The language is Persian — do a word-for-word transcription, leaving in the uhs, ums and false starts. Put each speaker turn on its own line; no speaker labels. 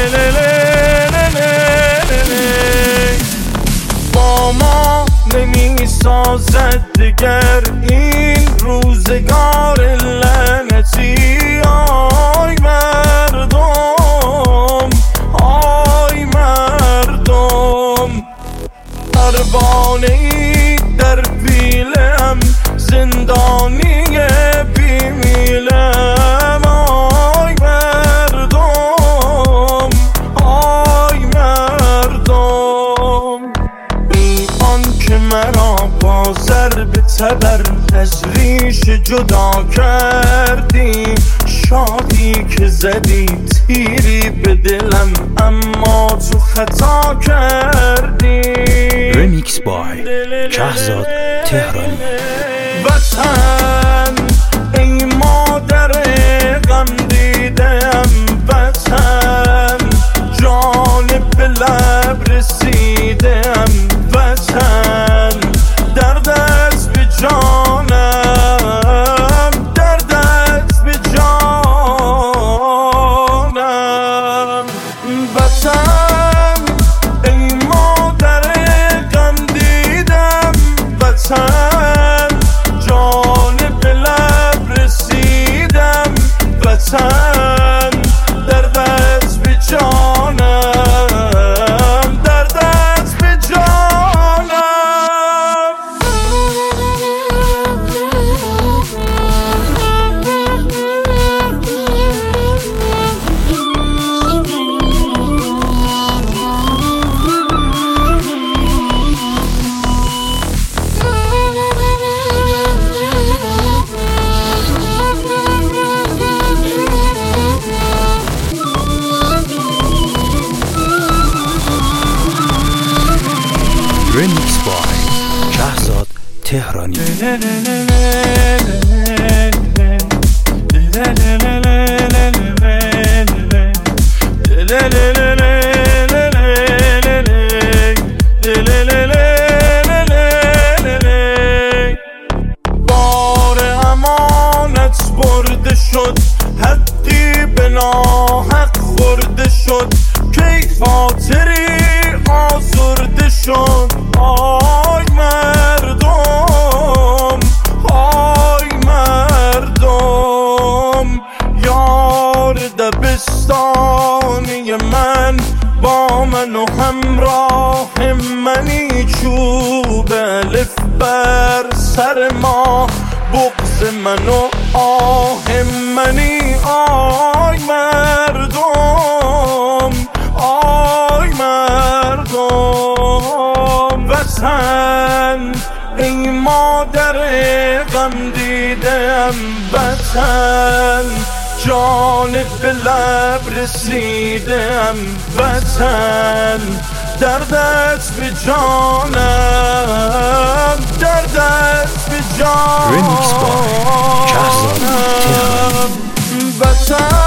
با ما نمی سازد دیگر این روزگار لعنتی. آی مردم، آی مردم، پروانه‌ای در پیلم، زندانی بیمیلم. آی مردم، آی مردم، ای آن که مرا با ضرب تبر از ریش جدا کردی، شادی که زدی تیری به دلم اما تو خطا کردی.
ریمیکس بای شهرزاد تهرانی.
وطن ای مادر غم دیدم، وطن جان به لب رسیدم، وطن درد است به جانم، درد است به جانم. وطن ای مادر غم دیدم، وطن جان به لب رسیدم، وطن درد است به جانم، درد است به جانم.
ریمیکس بای شهرزاد تهرانی.
بار امانت برده شد، حقی به ناحق خورده شد، کی خاطری آزرده شد. آی مردم، آی مردم، یار دبستانی من با من و همراه منی، چوب الف بر سر ما، بغض من و آه منی. آی مردم، آی مردم، وطن ای مادر غم دیدم، وطن جان به لب رسیدم، وطن درد است به جانم، درد است به
ریمیکس بای شهرزاد
جانم.
تهرانی.
وطن